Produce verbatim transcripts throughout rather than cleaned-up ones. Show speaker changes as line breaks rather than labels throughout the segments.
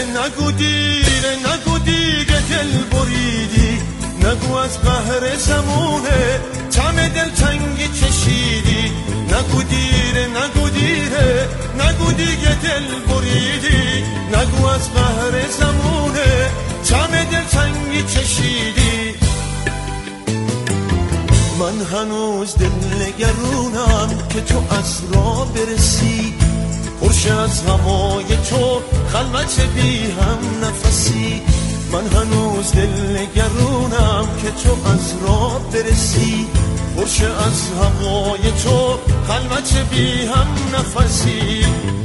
نگو دیره نگو دیگه دل بریدی، نگو از قهر زمونه طعم دلتنگی چشیدی، نگو دیره نگو دیره نگو دیگه دل بریدی، نگو از قهر زمونه طعم دلتنگی چشیدی. من هنوز دل نگرونم که تو از راه برسی، پرشه از هوای تو خلوت بی هم نفسی. من هنوز دل نگرونم که تو از راه برسی، پرشه از هوای تو خلوت بی هم نفسی.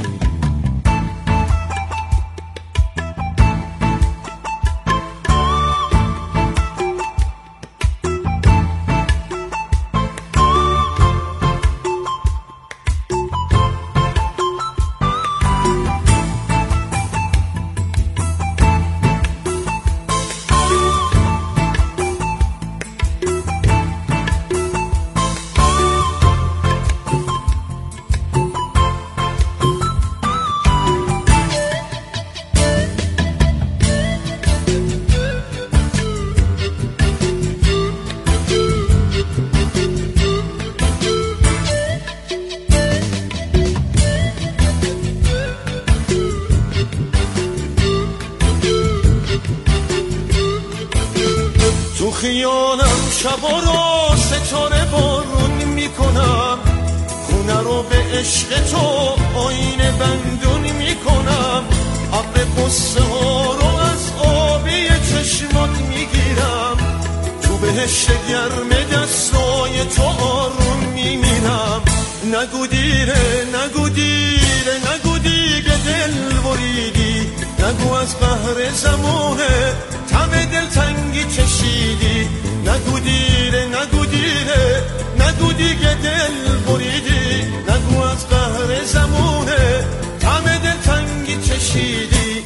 تو خیالم شبا رو ستاره بارون میکنم، خونه رو به عشق تو آینه بندون میکنم، ابر قصه ها رو از آبی چشمات میگیرم، تو بهشت گرم دستای تو آروم میمیرم. نگو دیره نگو دیره نگو دیگه دل بریدی، نگو از قهر زمونه طعم دلتنگی چشیدی، نگو دیره نگو دیره نگو دیگه دل بریدی، نگو از قهر زمونه طعم دلتنگی چشیدی.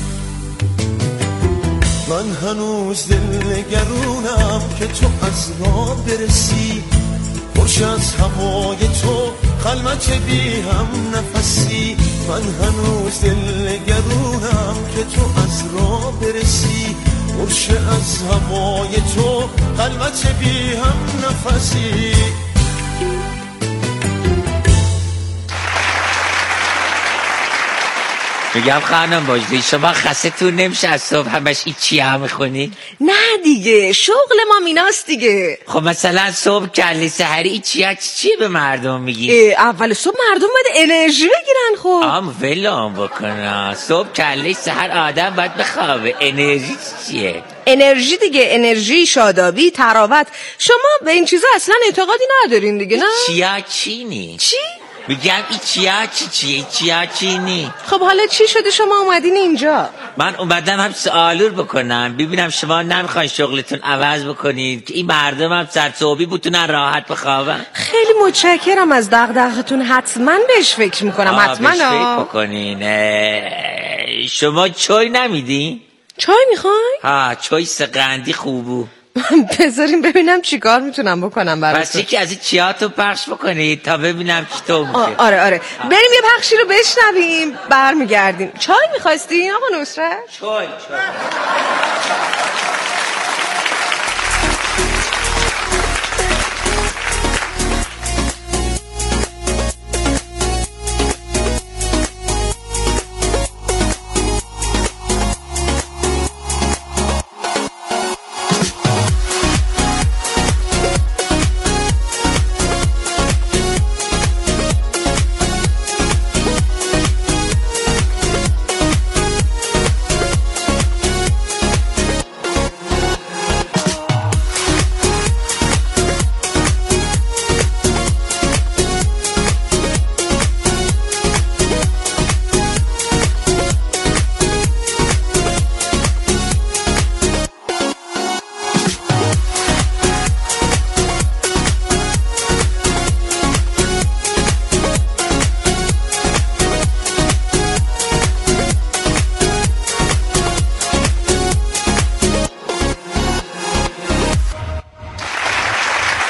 من هنوز دل نگرونم که تو از راه برسی، خوش از هوای تو خلوت بی هم نفسی. من هنوز دل نگرونم که تو از راه برسی، خوش از هوای تو خلوت بی هم نفسی.
میگم خانم باجدی شما خستتون نمیشه از صبح همش این چی هم میخونی؟
نه دیگه شغل ما میناست دیگه.
خب مثلا صبح کله سحری این چی ها چیه به مردم میگی؟
اول صبح مردم باید انرژی بگیرن. خب
آم ولام بکنه صبح کله سحر آدم باید بخوابه. انرژی چیه؟
انرژی دیگه، انرژی، شادابی، تراوت. شما به این چیزا اصلا اعتقادی ندارین دیگه نه؟
چیا چینی؟
چی؟
میگم این چیا چی چیه؟ چیا چینی؟
خب حالا چی شده شما اومدین اینجا؟
من اومدم هم سوالور بکنم ببینم شما نمیخواین شغلتون عوض بکنید که این مردم هم سرصبحی بتونن راحت بخوابن.
خیلی متشکرم از دغدغتون، حتما بهش فکر میکنم. حتما
بهش فکر بکنین. شما چای نمیدین؟
چای میخواین؟
ها چای سقندی خوبو.
بذاریم ببینم چیکار میتونم بکنم براتون.
پس یکی از این چیاتو پخش بکنید تا ببینم چطور میشه.
آره آره بریم یه پخشی رو بشنویم برمیگردیم. چای میخواستین آقا نصرت؟
چای چای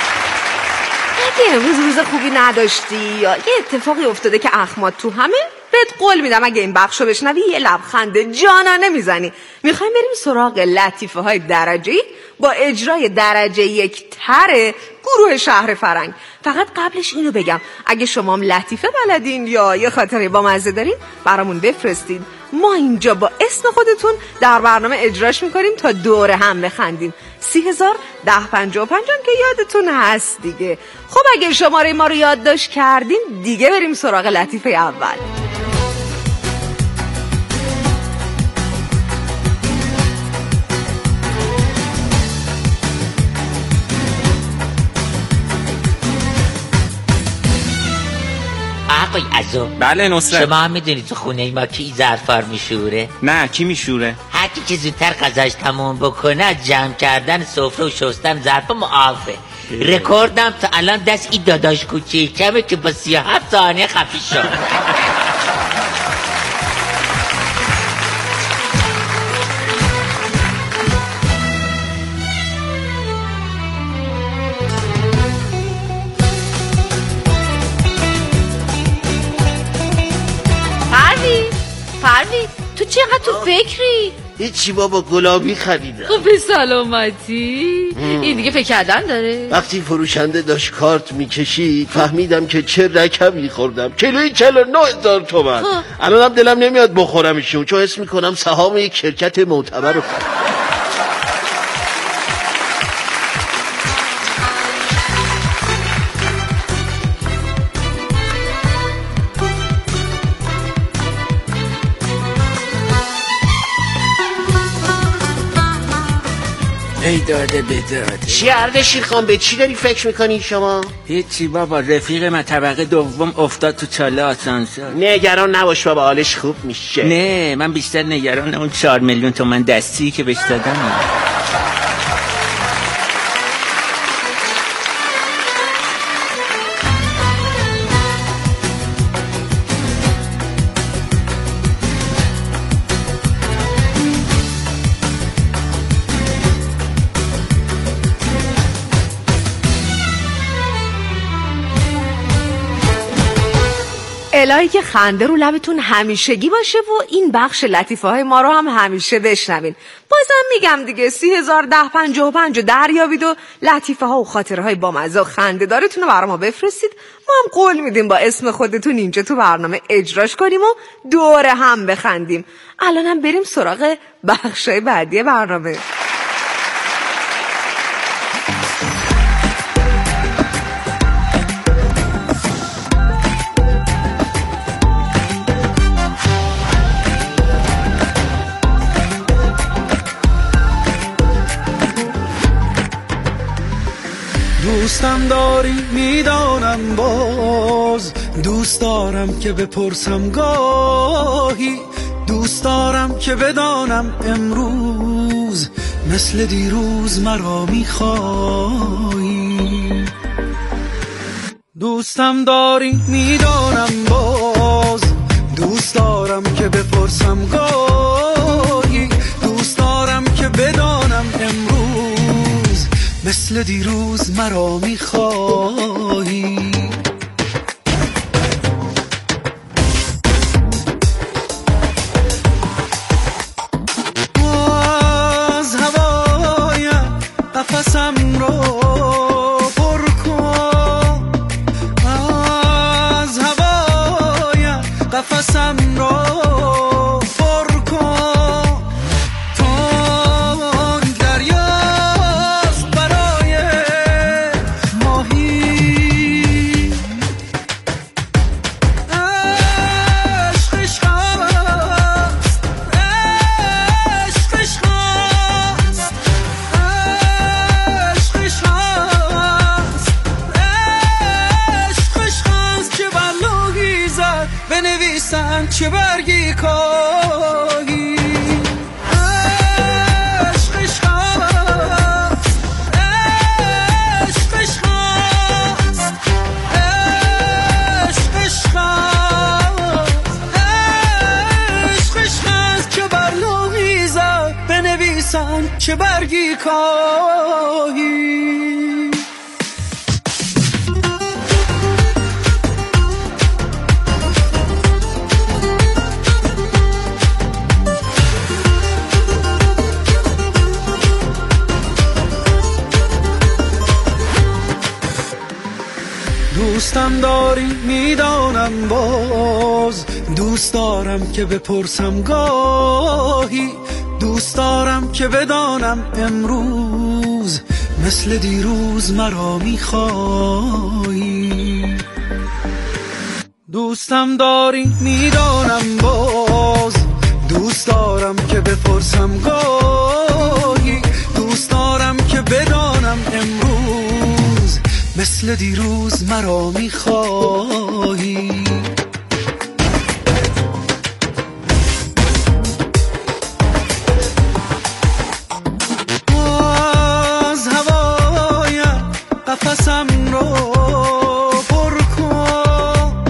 امروز روز خوبی نداشتی یا یه اتفاقی افتاده که اخمات تو همه؟ بهت قول میدم اگه این بخشو بشنوی یه لبخند جانانه میزنی. میخوایم بریم سراغ لطیفه های درجه‌ای با اجرای درجه یک تر گروه شهر فرنگ. فقط قبلش اینو بگم اگه شما هم لطیفه بلدین یا یه خاطره با مزه دارین برامون بفرستید. ما اینجا با اسم خودتون در برنامه اجراش میکنیم تا دور هم بخندیم. سی هزار ده پنجاه و پنج که یادتون هست دیگه. خب اگه شماره ما رو یادداشت کردین دیگه بریم سراغ لطیفه اول.
آقای عزو.
بله نصرت.
شما هم میدونی تو خونه ما کی ظرفار میشوره؟
نه کی میشوره؟
هر کی که زودتر غذاش تموم بکنه از جمع کردن سفره و شستن ظرف معافه. رکوردم تا الان دست این داداش کوچیکمه که با سی و هفت ثانیه خفی شد.
پروین تو چقدر تو فکری؟
هیچی بابا گلابی خریدم.
خب به سلامتی. این دیگه فکر کردن داره.
وقتی فروشنده داشت کارت میکشید فهمیدم که چه رکبی خوردم. کیلویی چهل و نه هزار تومن. الانم دلم نمیاد بخورمشون چون حس میکنم سهام یک شرکت معتبر رو خریدم.
ای داده بداده.
چی اردشیر خان به چی داری فکر میکنی شما؟
هیچی بابا، رفیق من طبقه دوم افتاد تو چاله آسانسور.
نگران نباش بابا، حالش خوب میشه.
نه من بیشتر نگران اون چهار میلیون تومن دستی که بهش دادم.
الهی که خنده رو لبتون همیشگی باشه و این بخش لطیفه های ما رو هم همیشه بشنوین. بازم میگم دیگه سی هزار ده پنجاه و پنج دریابید و لطیفه ها و خاطره های با مزه و خنده دارتون رو برای ما بفرستید. ما هم قول میدیم با اسم خودتون اینجا تو برنامه اجراش کنیم و دور هم بخندیم. الان هم بریم سراغ بخش های بعدی برنامه.
دوستم داری میدانم، باز دوست دارم که بپرسم گاهی، دوست دارم که بدانم امروز مثل دیروز مرا میخوایی. دوستم داری میدانم، باز دوست دارم که بپرسم گاهی، دوست دارم که بدانم امروز مثل دیروز مرا میخوایی. از هوایم قفسم رو پر کن، از هوایم قفسم رو پر کن، تون دریاست برای ماهی. عشقش خواست، عشقش خواست، عشقش خواست، عشقش خواست چه بلوگی زد بنویسن چه برگی کاهی. عشقش خواست، عشقش خواست، عشقش خواست، عشقش خواست چه برلوگی زد بنویسن چه برگی کاهی.
دوستم داری میدانم باز، دوست دارم که بپرسم گاهی، دوست دارم که بدانم امروز مثل دیروز مرا میخوایی. دوستم داری میدانم باز، دوست دارم که بپرسم گاهی، دوست دارم که بدانم امروز مثل دیروز مرا میخوایی. از هوایم قفسم رو پر کن،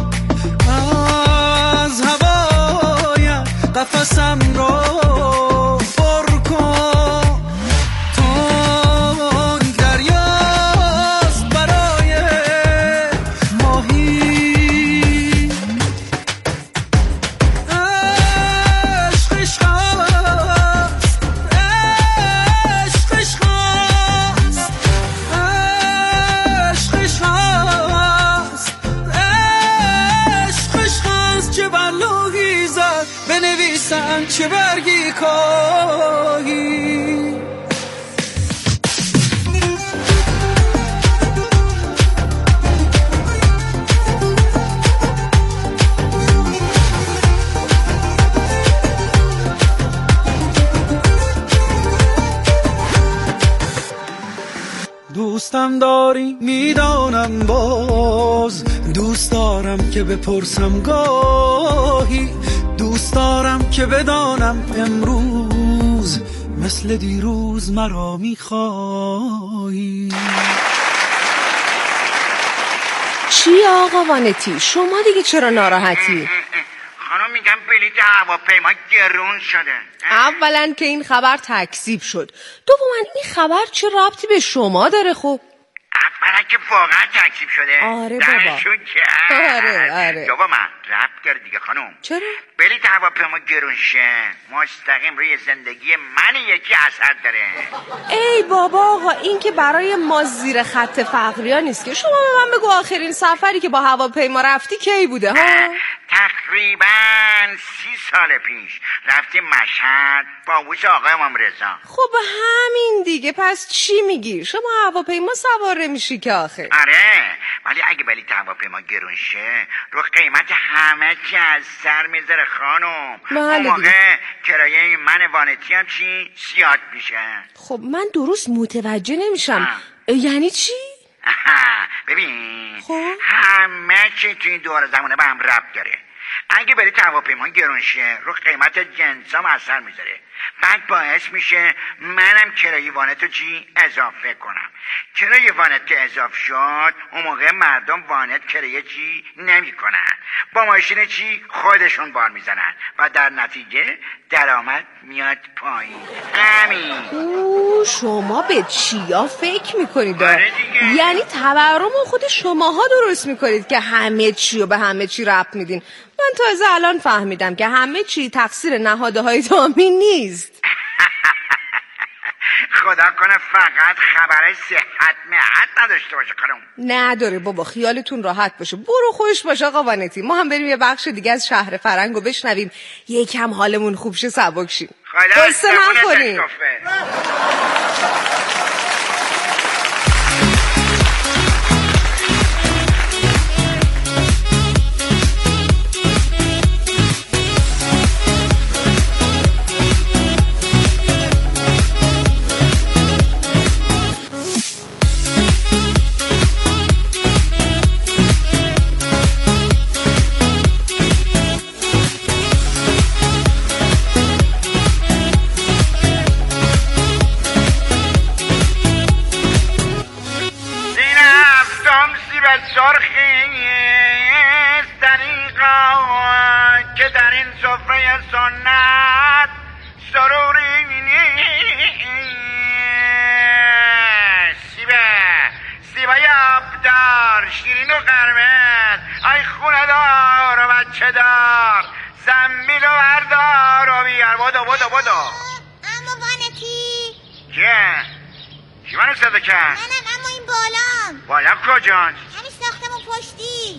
از هوایم قفسم رو پر کن، تا دریاست برای ماهی. عشق عشق است، عشق عشق است، عشق عشق است، عشق عشق است. چه بر لوحی زد بنویسن چه برگی کاهی. دوستم داری میدانم باز، دوست دارم که بپرسم گاهی، دوست دارم که بدانم امروز مثل دیروز مرا میخوایی.
چی آقا وانتی؟ شما دیگه چرا ناراحتی؟
خانم میگم بلیط هواپیما گرون شده.
اولا که این خبر تکذیب شد، دوما این خبر چه ربطی به شما داره؟ خب
اولا که واقعا تکذیب شده.
آره بابا.
درشون کرد.
آره آره.
بابا من ربط داره دیگه خانم.
چرا؟
بلیط هواپیما گرون شه مستقیم روی زندگی من یکی اثر داره.
ای بابا آقا، این که برای ما زیر خط فقریا نیست که. شما به من بگو آخرین سفری که با هواپیما رفتی کی بوده ها؟
تقریبا سی سال پیش رفتیم مشهد با بوش آقای امام رضا.
خب همین دیگه، پس چی میگی؟ شما هواپیما سوار نمیشی که آخر.
آره ولی اگه بلیط هواپیما گرون شه رو قیمت همه چی از سر میذاره خانم. اون موقع کرایه من وانتی هم چی زیاد میشه.
خب من درست متوجه نمیشم. یعنی چی؟
ببین
خب
همه چی تو این دور زمانه به هم ربط داره. اگه بلیط هواپیما گرون شه رو قیمت جنسام اثر میذاره، بعد باعث میشه منم کرایه وانتو چی اضافه کنم. کرایه وانت که اضافه شد اون موقع مردم وانت کرایه چی نمی کنن، با ماشین چی خودشون بار میزنن و در نتیجه درآمد میاد پایین. همین.
او شما به چیا فکر میکنید؟
آره
یعنی تورم خود شماها درست میکنید که همه چی رو به همه چی ربط میدین. من تازه الان فهمیدم که همه چی تقصیر نهادهای دامی نیست.
خدا کنه فقط خبر صحت مهد نداشته باشه خانم.
نداره بابا، خیالتون راحت باشه. برو خوش باش آقا وانتی. ما هم بریم یه بخش دیگه از شهر فرنگو بشنویم، یکم حالمون خوب شه، سبک شیم. قصه نکنیم.
سرخیست دریقا که در این سفره سنت سروری سیبه سیبه آبدار شیرین و قرمز ای خونه دار و بچه دار زنبیل و بردار و بیار بودو بودو بودو.
اما وانتی
که؟ کی منو صدا کرد؟
منم، اما این بالام.
بالا کجاست؟
همین ساختمون پشتی.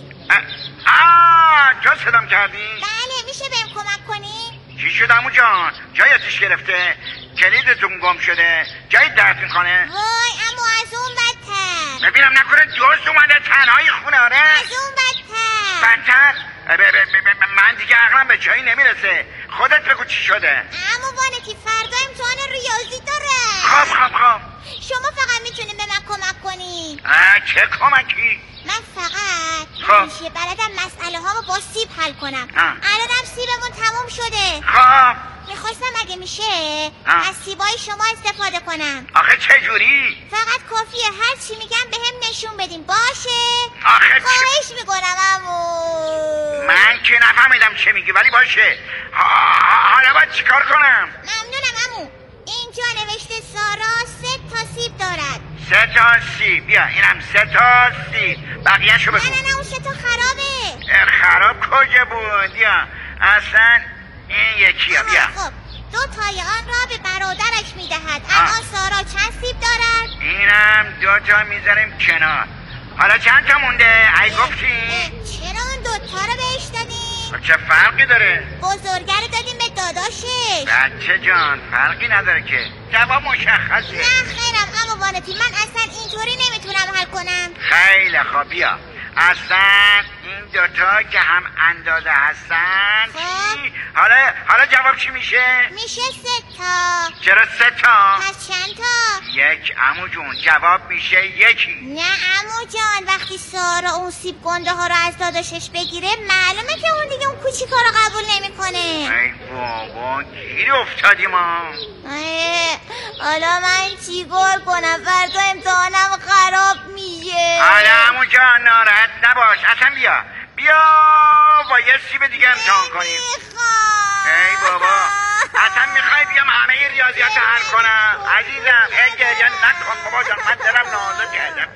آه تو صدام کردی؟
بله میشه بهم کمک کنی؟
چی شد عمو جان؟ جای آتیش گرفته؟ کلیدتون گم شده؟ جایی درد میکنه؟
وای اما از اون بدتر.
ببینم نکنه دوست اومده تنهایی خونه. آره
از اون بدتر.
بدتر؟ ب- ب- ب- ب- من دیگه عقلم به جایی نمیرسه. خودت بگو چی شده؟
اما وانتی فردا امتحان ریاضی داره.
خب خب خب
شما فقط میتونین به من کمک کنی.
اه چه کمکی؟
من فقط
خب.
همیشه بلدم مسئله ها رو با سیب حل کنم.
اه.
الانم سیبمون تموم شده.
خب
میخواستم اگه میشه
اه.
از سیبای شما استفاده کنم.
آخه چه جوری؟
فقط کافیه هر چی میگم به هم نشون بدیم باشه؟
آخه چه؟
خواهش میکنم امو.
من که نفهمیدم چه میگی ولی باشه. ها- حالا باید چیکار کنم؟
ممنونم امو. اینجا نوشته سارا سه تا سیب دارد.
سه تا سیب. بیا اینم سه تا سیب. بقیه شو بگو.
نه نه نه اون سه تا خرابه.
اه، خراب کجا بود؟ بیا اصلا این یکی ها. بیا
خب دو تای آن را به برادرش میدهد. الان سارا چند سیب دارد؟
اینم دو تا میذاریم کنار. حالا چند تا مونده؟ ای گفتی؟
چرا اون دوتا رو بهش دادیم؟
چه فرقی داره؟
بزرگه رو دادیم به داداشش.
بچه جان فرقی نداره که. جواب مشخصه.
نه خیرم اما وانتی من اصلا اینطوری نمیتونم حل کنم.
خیلی خوب بیا اصلا این دوتا که هم اندازه هستن
خب.
چی؟ حالا حالا جواب چی میشه؟
میشه سه تا.
چرا سه تا؟
پس چند تا؟
یک عمو جون جواب میشه یکی.
نه عمو جان وقتی سارا اون سیب گنده ها رو از داداشش بگیره معلومه که اون دیگه اون کوچیکا رو قبول نمیکنه.
ای بابا گیری افتادیم ما.
حالا من چیکار کنم؟ فردا امتحانم خراب میشه.
حالا عمو جان ناراحت نباش. اصلا بیا بیا با یه سیب دیگه امتحان کنیم. ای بابا اصلا میخوای بیام همه ریاضیات حل کنم؟ عزیزم هی گریه نکن بابا جان من دلم نازه کردم.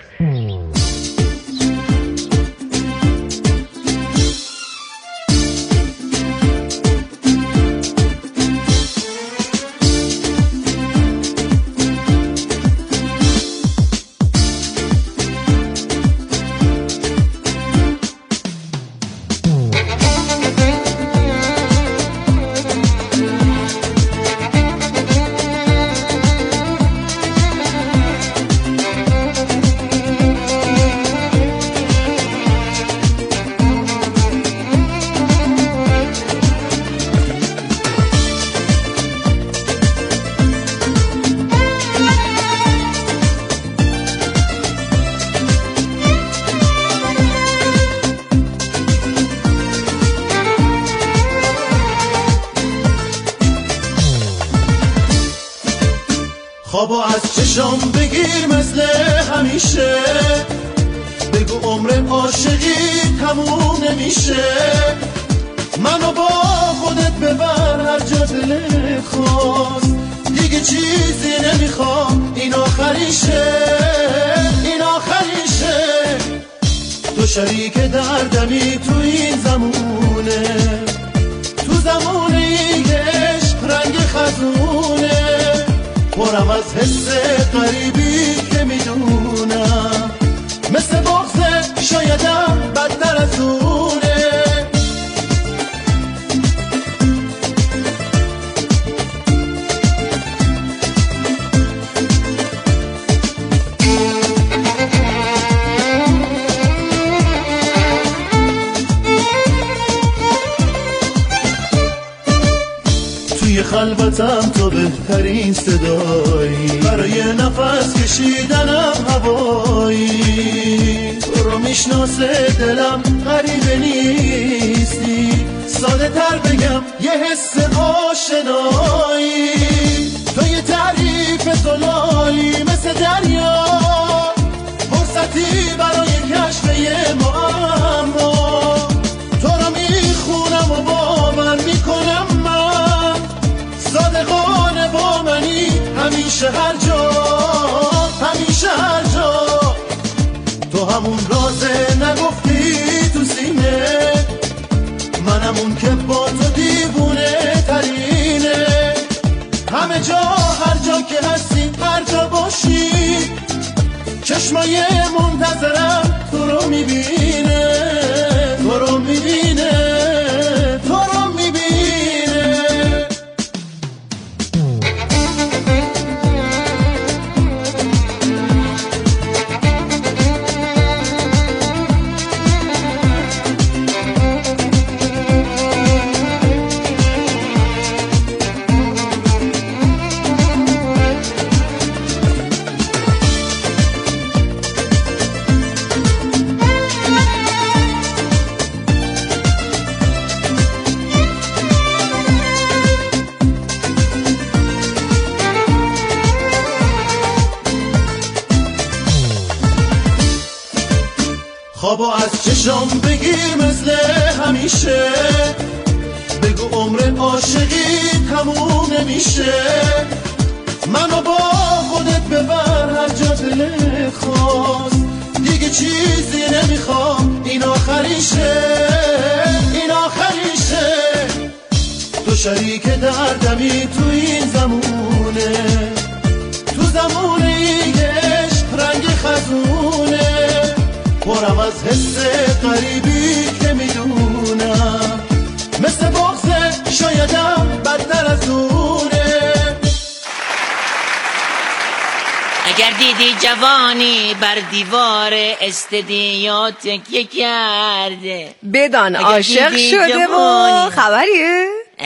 خوابو از چشم بگیر مثل همیشه، بگو عمر عاشقی تموم نمیشه. منو با خودت ببر هر جا دلت خواست، دیگه چیزی نمیخوام این آخریشه، این آخریشه. تو شریک دردمی تو این زمونه، تو زمونه این عشق رنگ خزونه، پرم از حس غریبی که میدونم، مثل بغضه شایدم بدتر از اونه. توی خلوتم تو بهترین صدایی، برای نفس کشیدنم هوایی. تو رو میشناسه دلم غریبه نیستی، ساده تر بگم یه حس آشنایی. تو یه تعریف زلالی مثل دریا، فرصتی برای کشف یه معما. تو رو میخونم و باور میکنم من، صادقانه با منی همیشه هر جا، همیشه هر جا. تو همون رازه نگفتی تو سینه، منم اون که با تو دیوونه ترینه. همه جا هر جا که هستی هر جا باشی، چشمای منتظرم تو رو رو میبینه، تو رو میبینه، تو رو میبینه. خوابو از چشم بگیر مثل همیشه، بگو عمر عاشقی تموم نمیشه. منو با خودت ببر هر جا دلت خواست، دیگه چیزی نمیخوام، این آخریشه، این آخریشه. تو شریک دردمی تو این زمونه، تو زمونه ای که عشق رنگ خزونه، پرم از حس غریبی که میدونم، مثل بغضه شایدم بدتر از اونه.
اگر دیدی جوانی بر دیوار استدیو تکیه کرده،
بدان عاشق شده و خبریه؟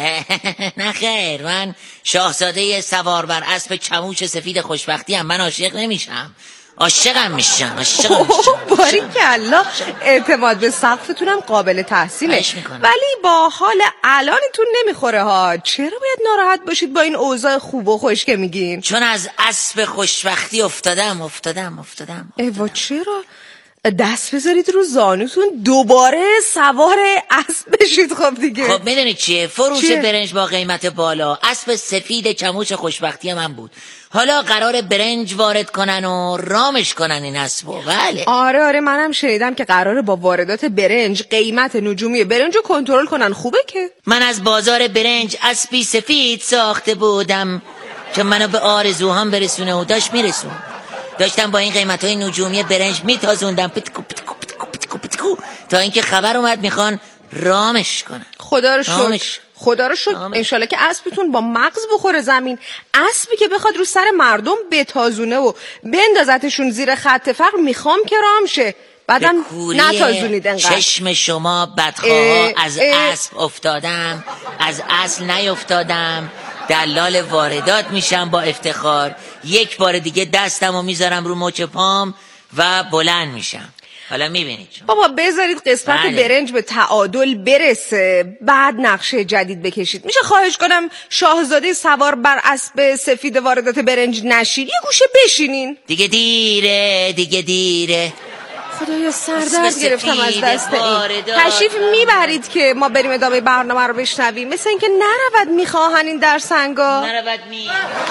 نه خیر، من شاهزاده سوار بر اسب چموش سفید خوشبختی هم، من عاشق نمیشم، عاشقم میشم، عاشقم میشم.
باریکلا، اعتماد به سقفتونم قابل تحسینه، ولی با حال الانتون نمیخوره ها. چرا باید ناراحت باشید با این اوضاع خوب و خوش که میگین؟
چون از اسب خوشبختی افتادم افتادم افتادم
ایوا چرا؟ دست بذارید رو زانوتون دوباره سوار اسب بشید. خب دیگه
خب میدونید چیه؟ فروش
چیه؟
برنج با قیمت بالا، اسب سفید چموش خوشبختی من بود. حالا قرار برنج وارد کنن و رامش کنن این اسبو. بله
آره آره منم شنیدم که قراره با واردات برنج قیمت نجومی برنج رو کنترل کنن. خوبه که
من از بازار برنج اسبی سفید ساخته بودم که منو به آرزوهام برسونه و داشت میرسون. داشتم با این قیمت‌های نجومی برنج میتازوندم پتکو پتکو پتکو پتکو پتکو تا اینکه خبر اومد میخوان رامش کنن.
خدا رو شکر، خدا رو شکر. انشالله که اسبتون با مغز بخوره زمین، اسبی که بخواد رو سر مردم بتازونه و بندازتشون زیر خط فقر میخوام که رام شه، بعدم نتازونید انقدر.
چشم شما بدخواه، از اسب افتادم، از اصل نیفتادم، دلال واردات میشم با افتخار. یک بار دیگه دستمو میذارم رو مچ پام و بلند میشم. حالا میبینید
بابا بذارید قسمت بله. برنج به تعادل برسه، بعد نقشه جدید بکشید. میشه خواهش کنم شاهزاده سوار بر اسب سفید واردات برنج نشید، یه گوشه بشینین.
دیگه دیره، دیگه دیره.
خدایا سردرد گرفتم از دست این. تشریف میبرید که ما بریم ادامه برنامه رو بشنویم، مثل اینکه نرود میخواهن این در سنگا.
نرود می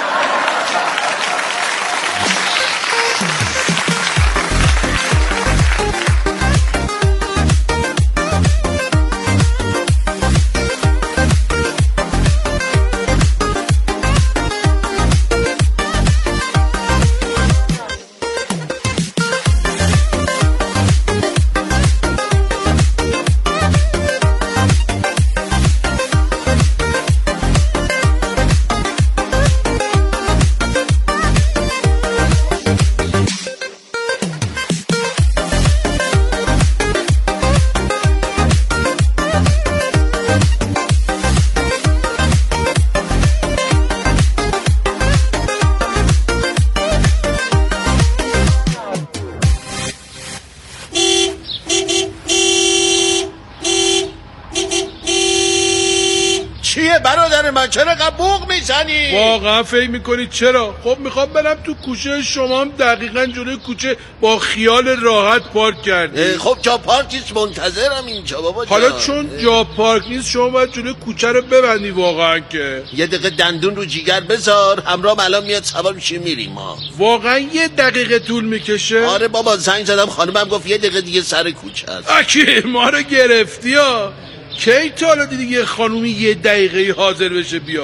برادر من چرا قبوق میزنی؟
واقعا فکر میکنی چرا؟ خب میخوام برم تو کوچه شما هم دقیقا جلوی کوچه با خیال راحت پارک کردی.
خب جا پارک نیست، منتظرم اینجا بابا.
حالا چون جا پارک نیست شما باید جلوی کوچه رو ببندی واقعا. که
یه دقیقه دندون رو جیگر بذار، همراه الان میاد سوار میشه میریم ما.
واقعا یه دقیقه طول میکشه؟
آره بابا زنگ زدم خانمم گفت یه دقیقه دیگه سر کوچه است.
اکی ما رو گرفتی ها. کی تا حالا دیدی یه خانومی یه دقیقه حاضر بشه بیاد؟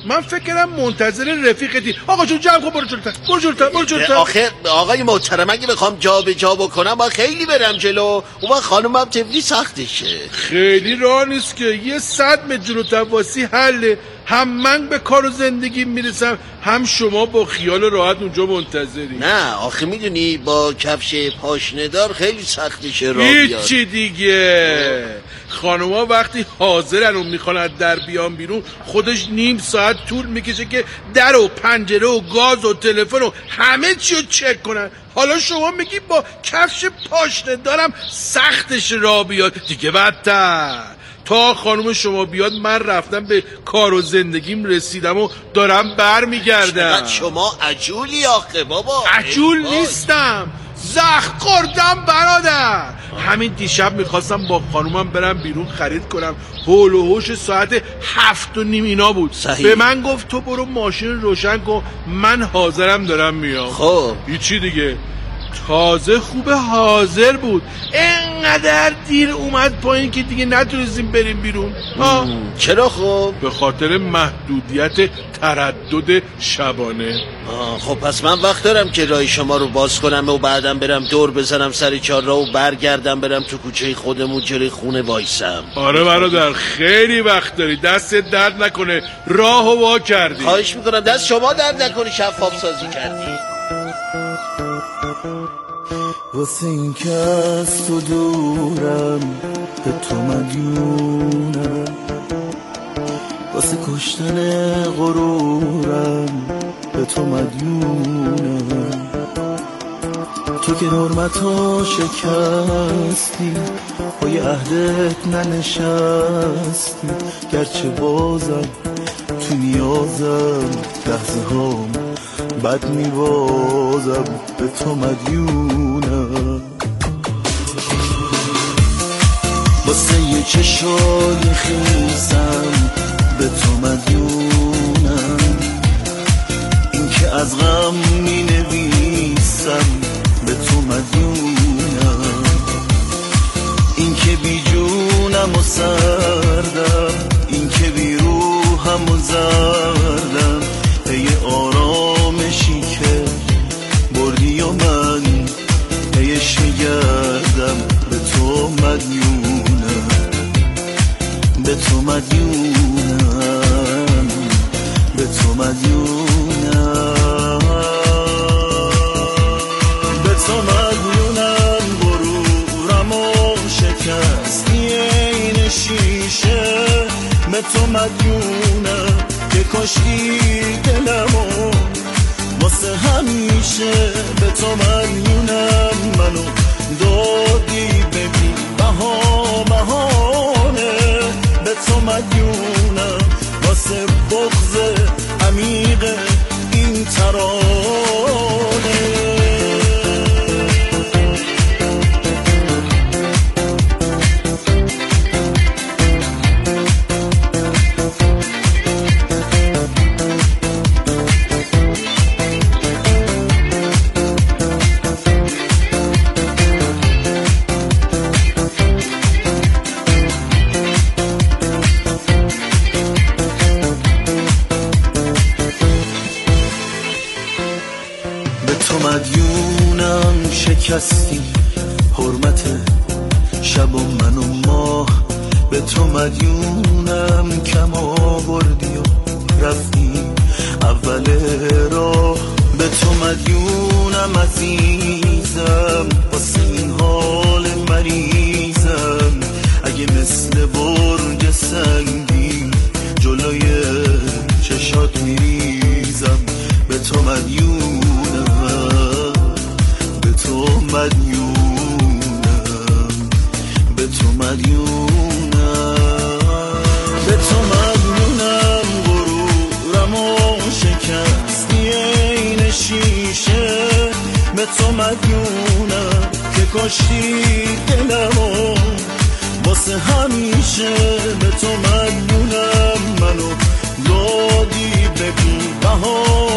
من فکر کردم منتظر رفیقتی. آقا جون جمع کن، برو جلوتر برو جلوتر برو جلوتر.
آخه آقای محترم اگه بخوام جا به جا بکنم با خیلی برم جلو، اون وقت خانومم تفلی سختشه.
خیلی راه نیست که، یه صد متر جلوتر واسی حله. هم من به کار و زندگی میرسم، هم شما با خیال راحت اونجا منتظری.
نه آخه میدونی با کفش پاشنه‌دار خیلی سختشه راه بیاد.
هیچی دیگه. خانوما وقتی حاضرن و میخوان در بیان بیرون، خودش نیم ساعت طول میکشه که در و پنجره و گاز و تلفن و همه چی رو چک کنن. حالا شما میگی با کفش پاشنه‌دارم سختش راه بیاد دیگه. بدتر تا خانم شما بیاد من رفتم به کار و زندگیم رسیدم و دارم بر میگردم.
شما عجولی آخه بابا.
عجول نیستم، زخم خوردم برادر. همین دیشب میخواستم با خانومم برم بیرون خرید کنم، هول و هوش ساعت هفت و نیم اینا بود.
صحیح.
به من گفت تو برو ماشین روشن کن، من حاضرم دارم میام.
خب
هیچی دیگه. تازه خوبه حاضر بود، انقدر دیر اومد پایین که دیگه نتونستیم بریم بیرون. ها
چرا؟ خب
به خاطر محدودیت تردد شبانه.
آه خب پس من وقت دارم که راه شما رو باز کنم و بعدم برم دور بزنم سر چهارراه و برگردم برم تو کوچه خودمون جلوی خونه وایسم.
آره برادر خیلی وقت داری، دستت درد نکنه، راهو وا کردی.
خواهش میکنم دست شما درد نکنی، شفاف سازی کردی.
واسه این که از تو دورم به تو مدیونم، واسه کشتن غرورم به تو مدیونم. تو که حرمتو شکستی، پای عهدت ننشستی، گرچه بازم تو نیازم لحظه هام بد میوازم به تو مدیونم. واسه یه چشای خیسم به تو مدیونم، این که از غم می نویسم به تو مدیونم، این که بی جونم و سردم، این که بی روحم و زردم، پی آرامشی که بردی و من پیش میگردم به تو مدیونم، به تو مدیونم، به تو مدیونم، به تو مدیونم. غرورم و شکستی این شیشه، به تو مدیونم که کشتی دلمو واسه همیشه. به تو مدیونم، منو دادی ببین بها بهانه، به تو مدیونم واسه بغض عمیق این ترانه. مدیونم شکستی حرمت شب و من و ماه، به تو مدیونم کم آوردی و رفتی اول راه، به تو مدیونم عزیزم واسه این حال مریضم، اگه مثل برج سنگی جلوی چشات میریزم، به تو مدیونم، به تو مدیونم، به تو مدیونم، به تو مدیونم. غرورم و شکستی این شیشه، به تو مدیونم که کشتی دلمو واسه همیشه، به تو مدیونم، منو دادی ببین بها